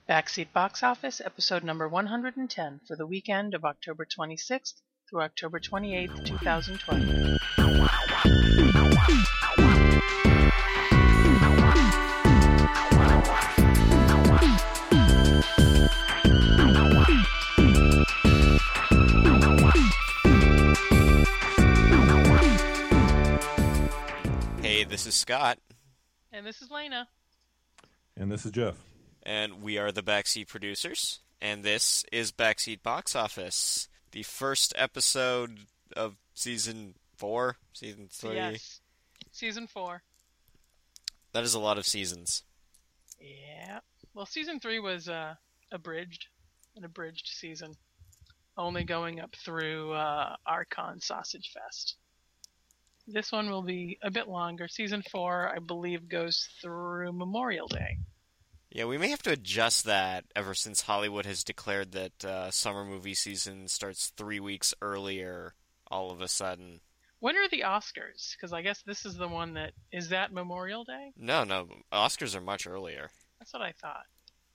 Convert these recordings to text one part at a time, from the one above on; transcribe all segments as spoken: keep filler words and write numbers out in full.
Backseat Box Office, episode number one hundred ten for the weekend of October twenty-sixth through October twenty-eighth, twenty twenty. Hey, this is Scott. And this is Lena. And this is Jeff. And we are the Backseat Producers. And this is Backseat Box Office, the first episode of season four, season three. Yes, season four. That is a lot of seasons. Yeah. Well, season three was uh, abridged, an abridged season, only going up through uh, Archon Sausage Fest. This one will be a bit longer. Season four, I believe, goes through Memorial Day. Yeah, we may have to adjust that ever since Hollywood has declared that uh, summer movie season starts three weeks earlier all of a sudden. When are the Oscars? Because I guess this is the one that... Is that Memorial Day? No, no. Oscars are much earlier. That's what I thought.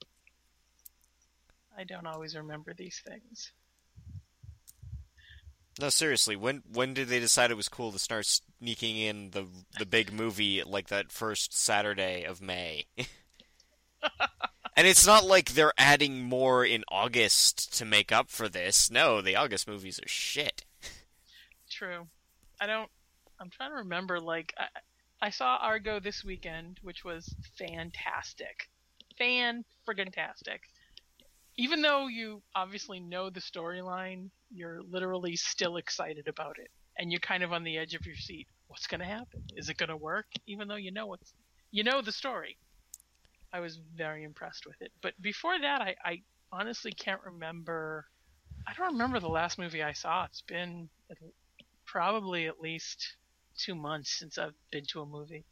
I don't always remember these things. No, seriously, when when did they decide it was cool to start sneaking in the the big movie like that first Saturday of May? And it's not like they're adding more in August to make up for this. No, the August movies are shit. True. I don't... I'm trying to remember, like... I, I saw Argo this weekend, which was fantastic. Fan-friggin-tastic. Even though you obviously know the storyline, you're literally still excited about it. And you're kind of on the edge of your seat. What's going to happen? Is it going to work? Even though you know what's... You know the story. I was very impressed with it. But before that, I, I honestly can't remember... I don't remember the last movie I saw. It's been at, probably at least two months since I've been to a movie.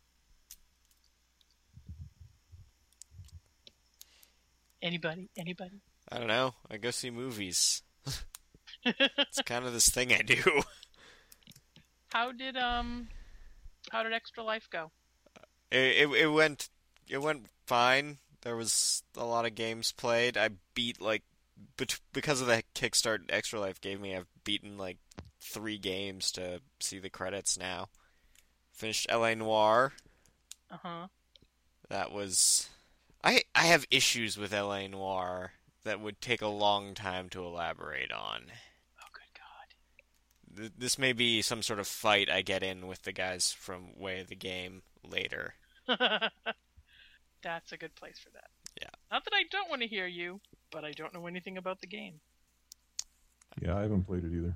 Anybody? Anybody? I don't know. I go see movies. It's kind of this thing I do. How did um, how did Extra Life go? It, it it went it went fine. There was a lot of games played. I beat like bet- because of the Kickstart Extra Life gave me. I've beaten like three games to see the credits now. Finished L A Noire. Uh huh. That was. I I have issues with L A Noire that would take a long time to elaborate on. Oh, good God. This may be some sort of fight I get in with the guys from Way of the Game later. That's a good place for that. Yeah. Not that I don't want to hear you, but I don't know anything about the game. Yeah, I haven't played it either.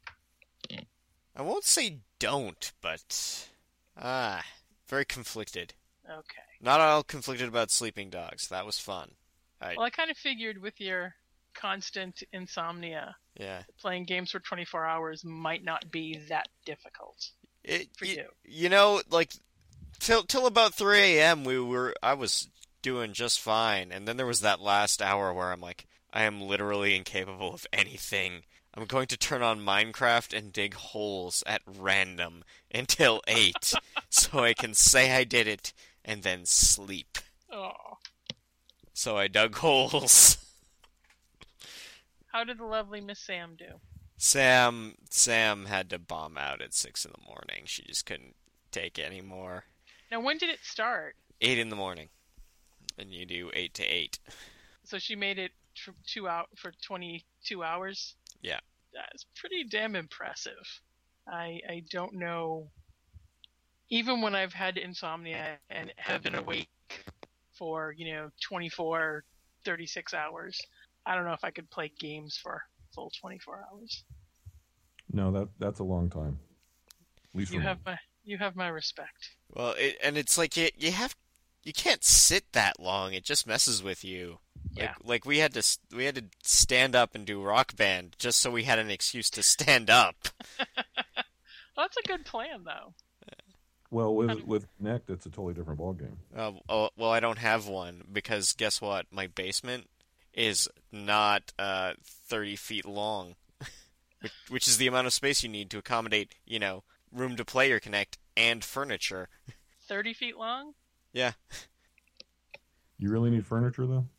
I won't say don't, but... Ah, very conflicted. Okay. Not all conflicted about Sleeping Dogs. That was fun. I... Well, I kind of figured with your constant insomnia, yeah, playing games for twenty-four hours might not be that difficult it, for y- you. You know, like, till till about three a.m. we were, I was doing just fine, and then there was that last hour where I'm like, I am literally incapable of anything. I'm going to turn on Minecraft and dig holes at random until eight, so I can say I did it and then sleep. Oh. So I dug holes. How did the lovely Miss Sam do? Sam Sam had to bomb out at six in the morning. She just couldn't take it anymore. Now, when did it start? Eight in the morning, and you do eight to eight. So she made it for two out for twenty-two hours. Yeah, that's pretty damn impressive. I I don't know. Even when I've had insomnia and have been awake for, you know, twenty-four, thirty-six hours, I don't know if I could play games for full twenty-four hours. No, that that's a long time. At least you for have me. my you have my respect. Well, it, and it's like you you have you can't sit that long. It just messes with you. Yeah. Like, like we had to we had to stand up and do Rock Band just so we had an excuse to stand up. Well, that's a good plan, though. Well, with with Kinect, it's a totally different ballgame. Uh, oh, well, I don't have one because guess what? My basement is not uh, thirty feet long, which, which is the amount of space you need to accommodate, you know, room to play your Kinect and furniture. thirty feet long? Yeah. You really need furniture, though?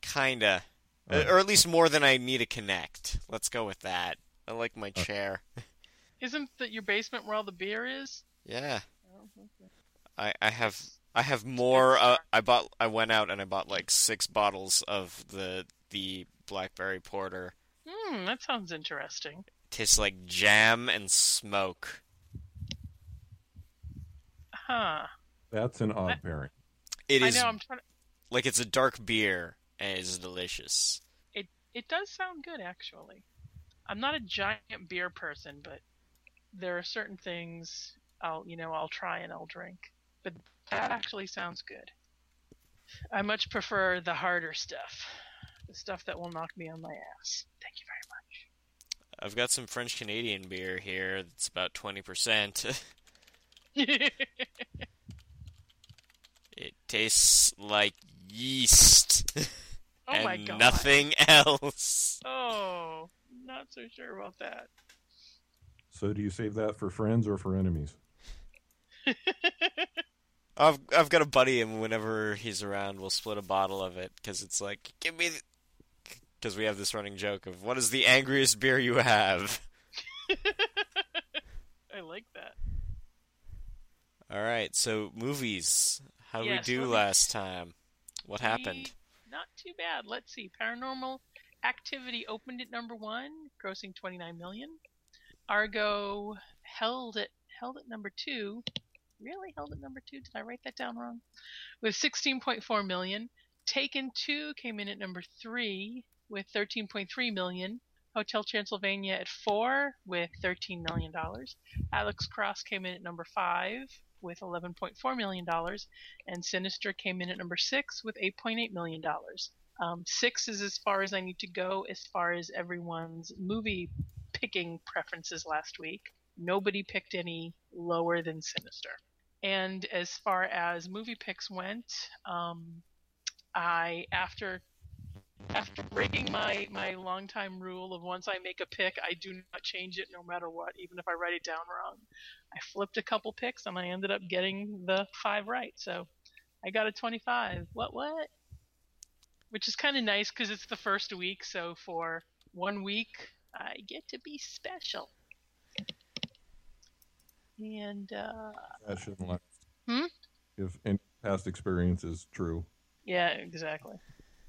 Kinda. All right. Or at least more than I need to connect. Let's go with that. I like my Uh. chair. Isn't that your basement where all the beer is? Yeah. Oh, okay. I, I have I have more uh, I bought I went out and I bought like six bottles of the the blackberry porter. Hmm, that sounds interesting. Tastes like jam and smoke. Huh. That's an odd I- pairing. It I is know, I'm trying to... like it's a dark beer and it's delicious. It, it does sound good, actually. I'm not a giant beer person, but there are certain things I'll, you know, I'll try and I'll drink. But that actually sounds good. I much prefer the harder stuff. The stuff that will knock me on my ass. Thank you I've got some French Canadian beer here that's about twenty percent. very much. It tastes like yeast Oh and my god. nothing else. Oh, not so sure about that. So do you save that for friends or for enemies? I've I've got a buddy, and whenever he's around, we'll split a bottle of it because it's like, give me, because we have this running joke of what is the angriest beer you have. I like that. All right, so movies. How did Yes, we do let me- last time? What happened? We- Not too bad. Let's see. Paranormal Activity opened at number one, grossing twenty-nine million. Argo held it held at number two. Really held at number two? Did I write that down wrong? With sixteen point four million. Taken two came in at number three with thirteen point three million. Hotel Transylvania at four with thirteen million dollars. Alex Cross came in at number five with eleven point four million dollars, and Sinister came in at number six with eight point eight million dollars. Um, six is as far as I need to go as far as everyone's movie picking preferences last week. Nobody picked any lower than Sinister. And as far as movie picks went, um, I after after breaking my my longtime rule of once I make a pick, I do not change it no matter what, even if I write it down wrong. I flipped a couple picks and I ended up getting the five right. So I got a twenty-five. What what? Which is kind of nice because it's the first week. So for one week, I get to be special. And uh, That shouldn't last. Hmm? If any past experience is true. yeah, exactly.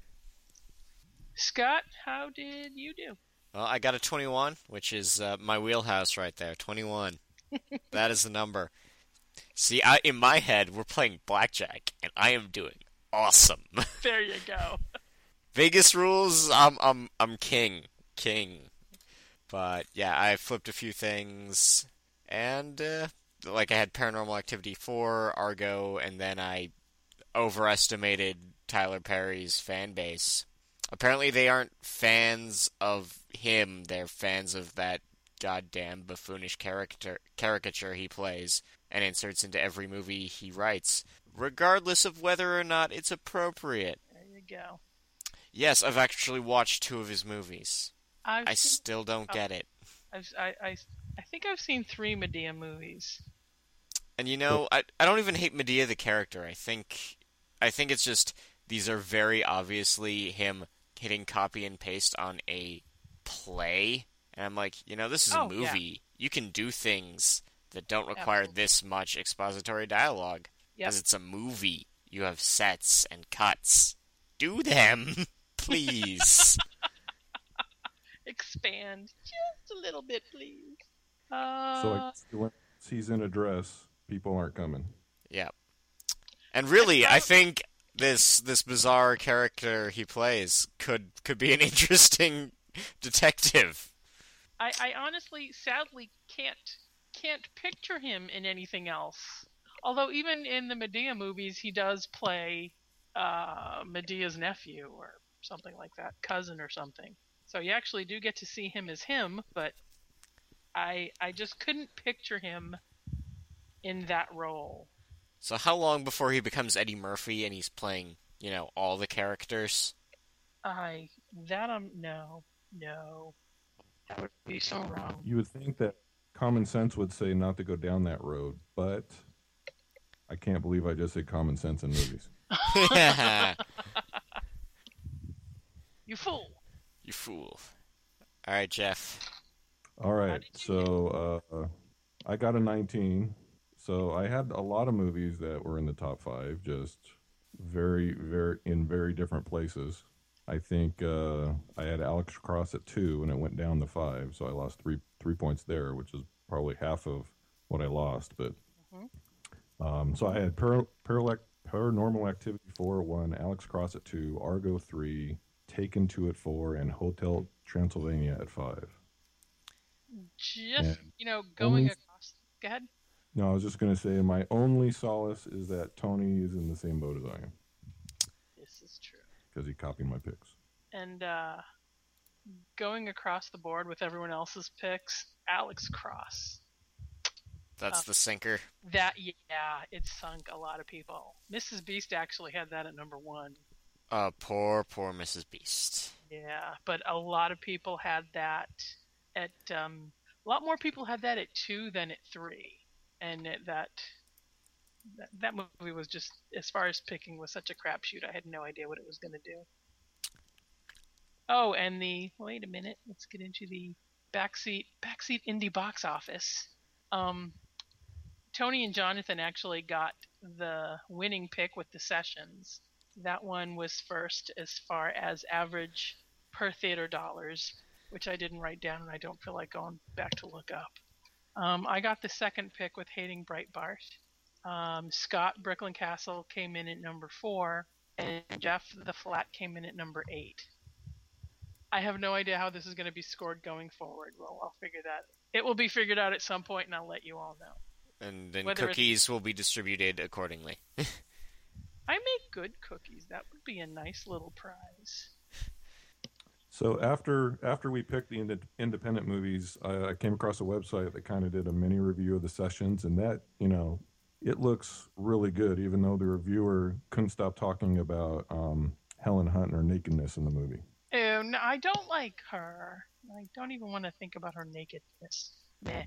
Scott, how did you do? Well, I got a twenty-one, which is uh, my wheelhouse right there. twenty-one. That is the number. See, I, in my head, we're playing blackjack, and I am doing awesome. There you go. Vegas rules, I'm I'm I'm king, king. But yeah, I flipped a few things, and uh, like I had Paranormal Activity four, Argo, and then I overestimated Tyler Perry's fan base. Apparently, they aren't fans of him; they're fans of that goddamn buffoonish character caricature he plays and inserts into every movie he writes, regardless of whether or not it's appropriate. There you go. Yes, I've actually watched two of his movies. I've I seen, still don't get it. I've, I, I, I think I've seen three Medea movies. And you know, I I don't even hate Medea the character. I think I think it's just these are very obviously him hitting copy and paste on a play. And I'm like, you know, this is a Oh, yeah. movie. You can do things that don't require Absolutely. this much expository dialogue. Yep. Because it's a movie. You have sets and cuts. Do them, please. Expand just a little bit, please. Uh, So I guess when he's in a dress, people aren't coming. Yeah. And really, I think this this bizarre character he plays could could be an interesting detective. I, I honestly, sadly, can't can't picture him in anything else. Although even in the Medea movies, he does play uh, Medea's nephew or something like that, cousin or something. So you actually do get to see him as him, but I I just couldn't picture him in that role. So how long before he becomes Eddie Murphy and he's playing, you know, all the characters? I that um no no that would be so wrong. You would think that common sense would say not to go down that road, but I can't believe I just said common sense in movies. You fool. You fool. All right, Jeff. All How right, did you so uh, I got a nineteen. So I had a lot of movies that were in the top five, just very, very in very different places. I think uh, I had Alex Cross at two, and it went down to five, so I lost three three points there, which is probably half of what I lost. But Mhm. um, so I had Par- Paralec- Paranormal Activity four at one, Alex Cross at two, Argo three, Taken two at four, and Hotel Transylvania at five. Just, And you know, going only across. Go ahead. no, I was just going to say my only solace is that Tony is in the same boat as I am This is true. because he copied my picks. And uh, going across the board with everyone else's picks, Alex Cross. That's Uh, the sinker. That, yeah, it sunk a lot of people. Missus Beast actually had that at number one. Uh, poor, poor Missus Beast. Yeah, but a lot of people had that at, um, a lot more people had that at two than at three. And it, that, that that movie was just, as far as picking, was such a crapshoot. I had no idea what it was going to do. Oh, and the, wait a minute, let's get into the backseat, backseat indie box office. Um, Tony and Jonathan actually got the winning pick with the sessions. That one was first as far as average per theater dollars, which I didn't write down and I don't feel like going back to look up. Um, I got the second pick with Hating Breitbart. Um, Scott Brooklyn Castle came in at number four, and Jeff the Flat came in at number eight. I have no idea how this is going to be scored going forward. Well, I'll figure that. It will be figured out at some point, and I'll let you all know. And then Whether it's- cookies will be distributed accordingly. I make good cookies. That would be a nice little prize. So after after we picked the ind- independent movies, I, I came across a website that kind of did a mini review of the sessions, and that you know it looks really good, even though the reviewer couldn't stop talking about um, Helen Hunt and her nakedness in the movie. Oh, no, I don't like her. I don't even want to think about her nakedness. Meh.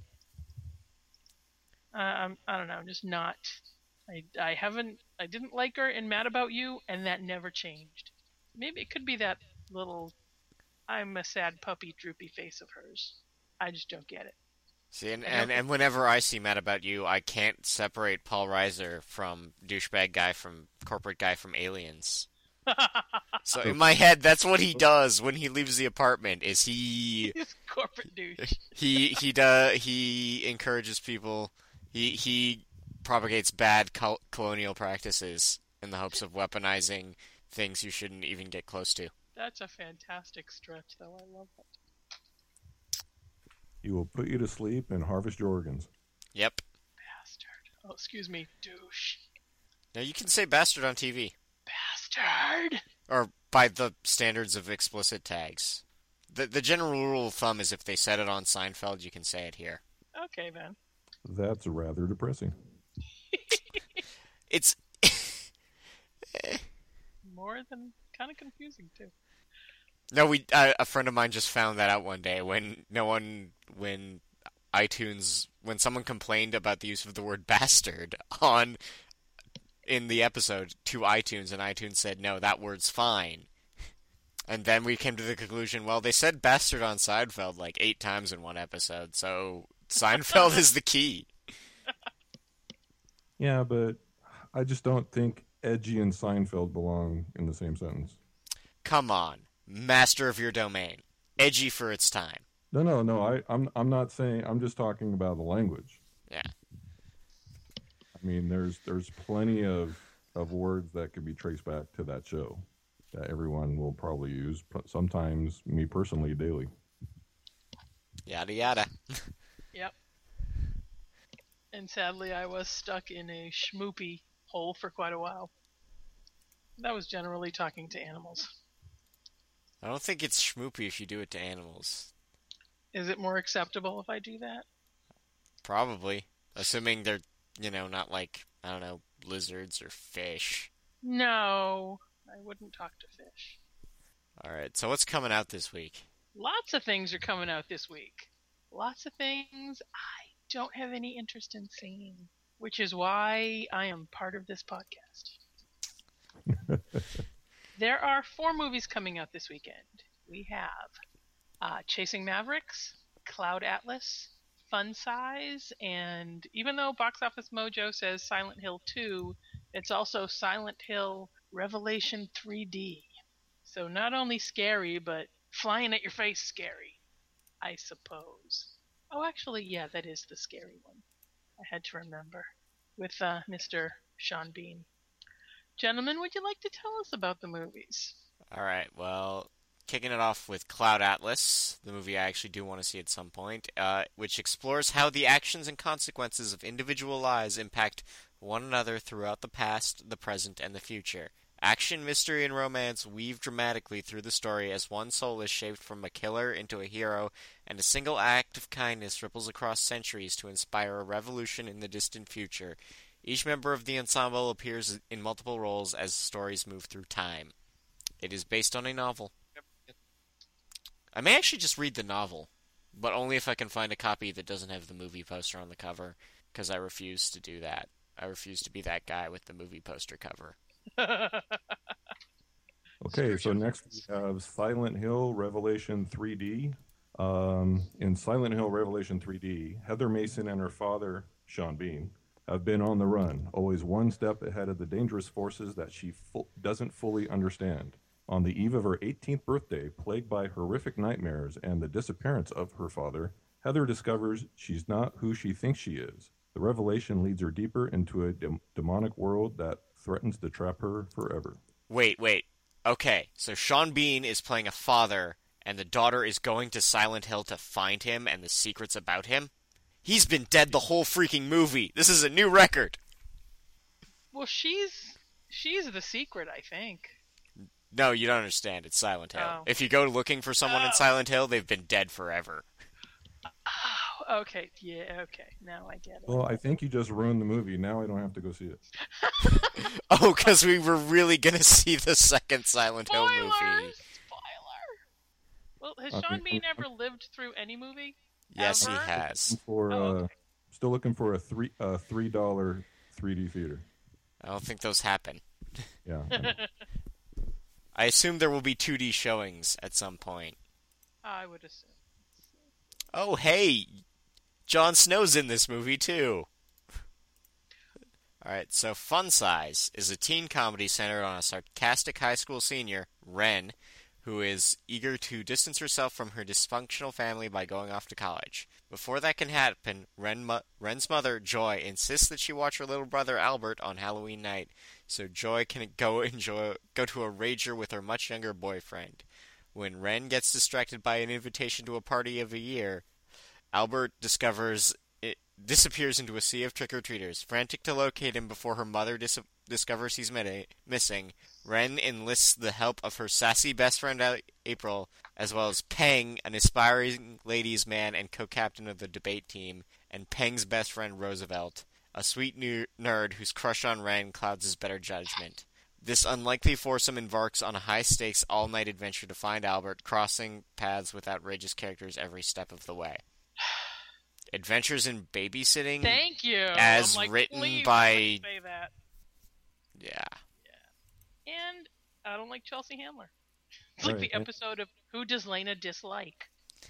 Uh, I'm, I don't know. I'm just not. I, I haven't. I didn't like her in Mad About You, and that never changed. Maybe it could be that little I'm a sad puppy droopy face of hers. I just don't get it. See, and, I and, don't- and whenever I see Mad About You, I can't separate Paul Reiser from douchebag guy from corporate guy from Aliens. So in my head, that's what he does when he leaves the apartment. Is he He's corporate douche. he he does he encourages people. He he propagates bad col- colonial practices in the hopes of weaponizing things you shouldn't even get close to. That's a fantastic stretch, though. I love it. He will put you to sleep and harvest your organs. Yep. Bastard. Oh, excuse me, douche. Now you can say bastard on T V, Bastard. or by the standards of explicit tags. The the general rule of thumb is if they said it on Seinfeld, you can say it here. Okay, then. That's rather depressing. It's More than kind of confusing too. no, we uh, a friend of mine just found that out one day when no one when iTunes when someone complained about the use of the word bastard on in the episode to iTunes, and iTunes said no, that word's fine. And then we came to the conclusion, well, they said bastard on Seinfeld like eight times in one episode, so Seinfeld is the key. Yeah, but I just don't think Edgy and Seinfeld belong in the same sentence. Come on, master of your domain, edgy for its time. No, no, no. I, I'm I'm not saying. I'm just talking about the language. Yeah. I mean, there's there's plenty of of words that could be traced back to that show that everyone will probably use. but Sometimes, me personally, daily. Yada yada. Yep. And sadly, I was stuck in a schmoopy hole for quite a while. That was generally talking to animals. I don't think it's schmoopy if you do it to animals. Is it more acceptable if I do that? Probably. Assuming they're, you know, not like, I don't know, lizards or fish. No, I wouldn't talk to fish. Alright, so what's coming out this week? Lots of things are coming out this week. Lots of things I don't have any interest in seeing, which is why I am part of this podcast. There are four movies coming out this weekend. We have uh, Chasing Mavericks, Cloud Atlas, Fun Size, and even though Box Office Mojo says Silent Hill two, it's also Silent Hill Revelation three D. So not only scary, but flying at your face scary, I suppose. Oh, actually, yeah, that is the scary one. I had to remember. With uh, Mister Sean Bean. Gentlemen, would you like to tell us about the movies? All right, well, kicking it off with Cloud Atlas, the movie I actually do want to see at some point, uh, which explores how the actions and consequences of individual lives impact one another throughout the past, the present, and the future. Action, mystery, and romance weave dramatically through the story as one soul is shaped from a killer into a hero, and a single act of kindness ripples across centuries to inspire a revolution in the distant future. Each member of the ensemble appears in multiple roles as stories move through time. It is based on a novel. I may actually just read the novel, but only if I can find a copy that doesn't have the movie poster on the cover, because I refuse to do that. I refuse to be that guy with the movie poster cover. Okay, so next we have Silent Hill Revelation three D. Um, in Silent Hill Revelation three D, Heather Mason and her father, Sean Bean, have been on the run, always one step ahead of the dangerous forces that she fu- doesn't fully understand. On the eve of her eighteenth birthday, plagued by horrific nightmares and the disappearance of her father, Heather discovers she's not who she thinks she is. The revelation leads her deeper into a dem- demonic world that threatens to trap her forever. Wait, wait. Okay, so Sean Bean is playing a father, and the daughter is going to Silent Hill to find him and the secrets about him? He's been dead the whole freaking movie. This is a new record. Well, she's she's the secret, I think. No, you don't understand. It's Silent Hill. Oh. If you go looking for someone Oh. in Silent Hill, they've been dead forever. Oh, okay. Yeah, okay. Now I get it. Well, I think you just ruined the movie. Now I don't have to go see it. Oh, because we were really going to see the second Silent Hill Spoiler! movie. Spoiler! Well, has Okay. Sean Bean ever lived through any movie? Yes, Ever? he has. For Oh, uh, okay. still looking for a three uh, three dollar three D theater. I don't think those happen. Yeah. I know. I assume there will be two D showings at some point. I would assume. Oh, hey! Jon Snow's in this movie, too. Alright, so Fun Size is a teen comedy centered on a sarcastic high school senior, Ren, who is eager to distance herself from her dysfunctional family by going off to college. Before that can happen, Ren mo- Ren's mother, Joy, insists that she watch her little brother Albert on Halloween night, so Joy can go enjoy go to a rager with her much younger boyfriend. When Ren gets distracted by an invitation to a party of a year, Albert discovers it disappears into a sea of trick-or-treaters. Frantic to locate him before her mother dis- discovers he's mid- missing, Ren enlists the help of her sassy best friend April, as well as Peng, an aspiring ladies' man and co-captain of the debate team, and Peng's best friend Roosevelt, a sweet ner- nerd whose crush on Ren clouds his better judgment. This unlikely foursome embarks on a high-stakes all-night adventure to find Albert, crossing paths with outrageous characters every step of the way. Adventures in Babysitting, Thank you. as I'm like, written please by- don't say that. yeah. And I don't like Chelsea Handler. It's like Right. the episode of Who Does Lena Dislike?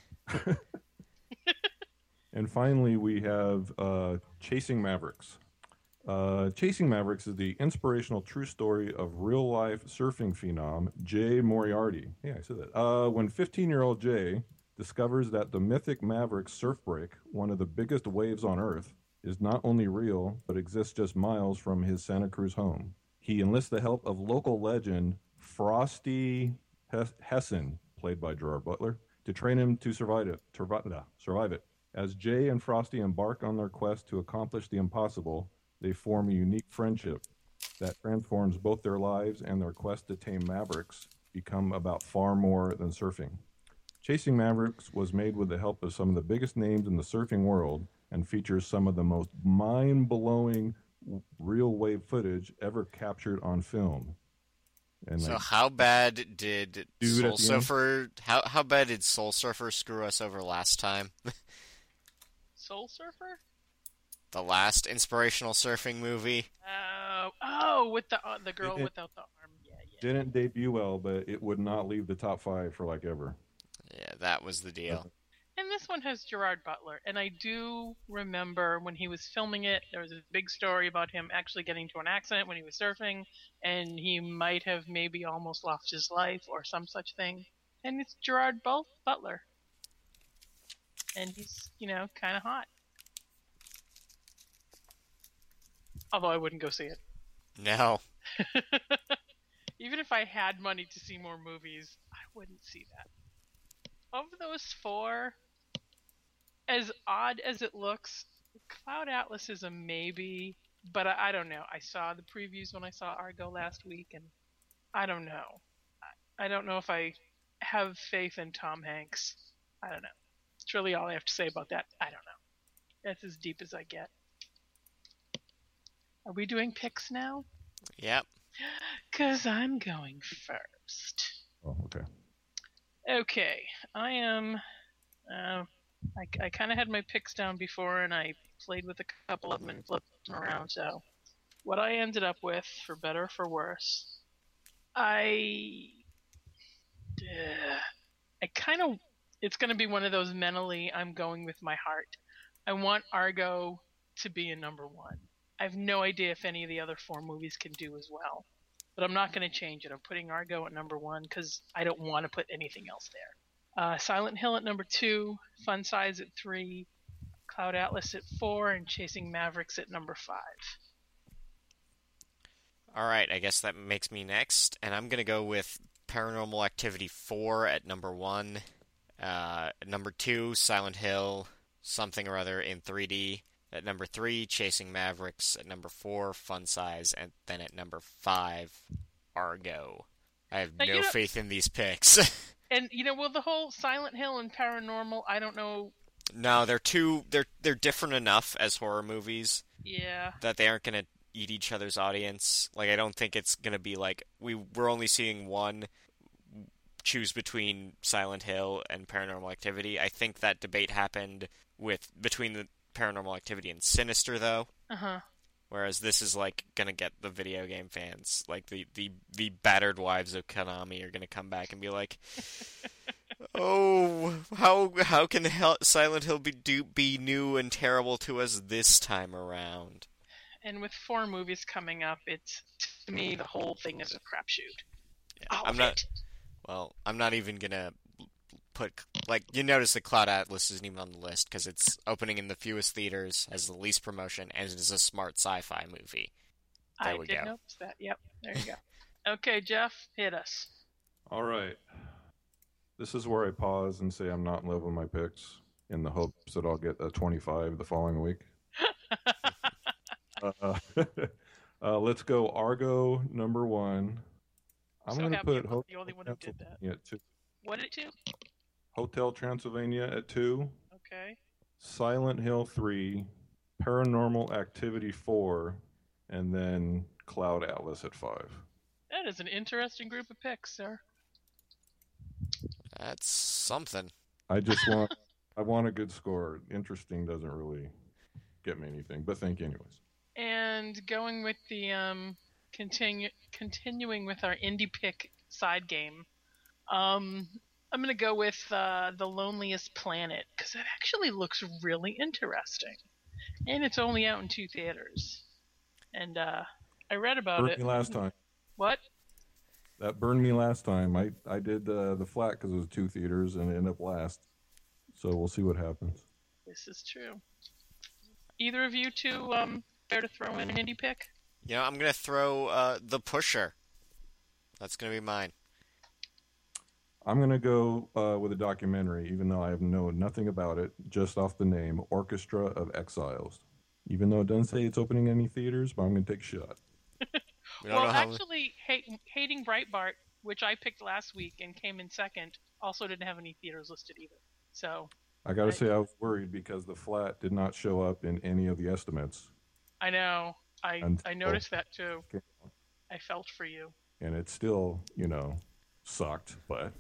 And finally, we have uh, Chasing Mavericks. Uh, Chasing Mavericks is the inspirational true story of real-life surfing phenom Jay Moriarty. Yeah, I said that. Uh, when fifteen-year-old Jay discovers that the mythic Maverick surf break, one of the biggest waves on Earth, is not only real, but exists just miles from his Santa Cruz home. He enlists the help of local legend Frosty Hes- Hessen, played by Gerard Butler, to train him to survive it. Survive, survive it. As Jay and Frosty embark on their quest to accomplish the impossible, they form a unique friendship that transforms both their lives, and their quest to tame Mavericks become about far more than surfing. Chasing Mavericks was made with the help of some of the biggest names in the surfing world and features some of the most mind-blowing real wave footage ever captured on film. And So like, how bad did Dude Soul at the end? Surfer? How how bad did Soul Surfer screw us over last time? Soul Surfer? The last inspirational surfing movie. Oh, oh, with the uh, the girl It- without the arm. Yeah, yeah. didn't debut well, but it would not leave the top five for like ever. Yeah, that was the deal. And this one has Gerard Butler, and I do remember when he was filming it, there was a big story about him actually getting into an accident when he was surfing, and he might have maybe almost lost his life or some such thing. And it's Gerard Bul- Butler. And he's, you know, kind of hot. Although I wouldn't go see it. No. Even if I had money to see more movies, I wouldn't see that. Of those four, as odd as it looks, Cloud Atlas is a maybe, but I, I don't know. I saw the previews when I saw Argo last week, and I don't know. I, I don't know if I have faith in Tom Hanks. I don't know. That's really all I have to say about that. I don't know. That's as deep as I get. Are we doing picks now? Yep. Because I'm going first. Oh, okay. Okay, I am. Uh, I, I kind of had my picks down before, and I played with a couple of them and flipped them around. So, what I ended up with, for better or for worse, I. Uh, I kind of. It's going to be one of those mentally, I'm going with my heart. I want Argo to be a number one. I have no idea if any of the other four movies can do as well. But I'm not going to change it. I'm putting Argo at number one because I don't want to put anything else there. Uh, Silent Hill at number two, Fun Size at three, Cloud Atlas at four, and Chasing Mavericks at number five. All right, I guess that makes me next, and I'm going to go with Paranormal Activity four at number one. Uh, at number two, Silent Hill, something or other in three D. At number three, Chasing Mavericks. At number four, Fun Size. And then at number five, Argo. I have Now, no you know- faith in these picks. And, you know, well, the whole Silent Hill and Paranormal, I don't know. No, they're too they're they're different enough as horror movies Yeah. that they aren't gonna eat each other's audience. Like, I don't think it's gonna be like we we're only seeing one choose between Silent Hill and Paranormal Activity. I think that debate happened with between the Paranormal Activity and Sinister, though. Uh-huh. Whereas this is like gonna get the video game fans, like the the, the battered wives of Konami, are gonna come back and be like, "Oh, how how can Hel- Silent Hill be do, be new and terrible to us this time around?" And with four movies coming up, it's, to me, the whole thing is a crapshoot. Yeah, All I'm of not. it. Well, I'm not even gonna put like you notice that Cloud Atlas isn't even on the list because it's opening in the fewest theaters, has the least promotion, and it is a smart sci-fi movie. There I we did go. notice that. Yep, there you go. Okay, Jeff, hit us. All right. This is where I pause and say I'm not in love with my picks in the hopes that I'll get a twenty-five the following week. uh, uh, let's go Argo number one. I'm So going to happy put I'm Hotel the only one who did that. Transylvania at two. What did it do? Hotel Transylvania at two. Okay. Silent Hill three. Paranormal Activity four. And then Cloud Atlas at five. That is an interesting group of picks, sir. That's something. I just want I want a good score. Interesting doesn't really get me anything, but thank you anyways. And going with the um, continue continuing with our indie pick side game, um, I'm gonna go with uh, The Loneliest Planet because that actually looks really interesting, and it's only out in two theaters. And uh, I read about Burned it. me last time. What? That burned me last time. I I did uh, the flat because it was two theaters and it ended up last. So we'll see what happens. This is true. Either of you two um, care to throw in an indie pick? You know, I'm gonna throw uh, The Pusher. That's gonna be mine. I'm gonna go uh, with a documentary, even though I have know nothing about it, just off the name, Orchestra of Exiles. Even though it doesn't say it's opening any theaters, but I'm gonna take a shot. We don't Well, know how. actually, hate, Hating Breitbart, which I picked last week and came in second, also didn't have any theaters listed either. So I gotta I- say I was worried because the flat did not show up in any of the estimates, I know. I And- I noticed that too. Okay. I felt for you. and it still, you know, sucked. But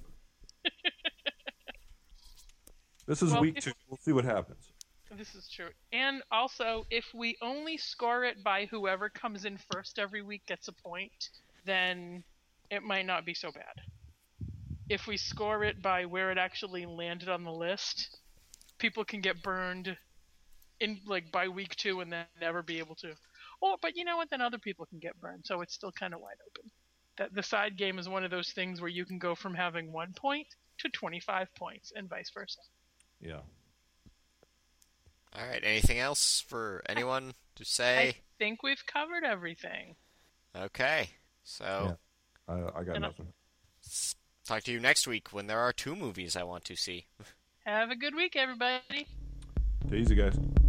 this is Well, week if- two. We'll see what happens. This is true. And also, if we only score it by whoever comes in first every week gets a point, then it might not be so bad. If we score it by where it actually landed on the list, people can get burned in like by week two and then never be able to. Oh, but you know what? Then other people can get burned, so it's still kind of wide open. That the side game is one of those things where you can go from having one point to twenty-five points and vice versa. Yeah. All right. Anything else for anyone to say? I think we've covered everything. Okay. So Yeah. I, I got And I- nothing. s- talk to you next week when there are two movies I want to see. Have a good week, everybody. Take it easy, guys.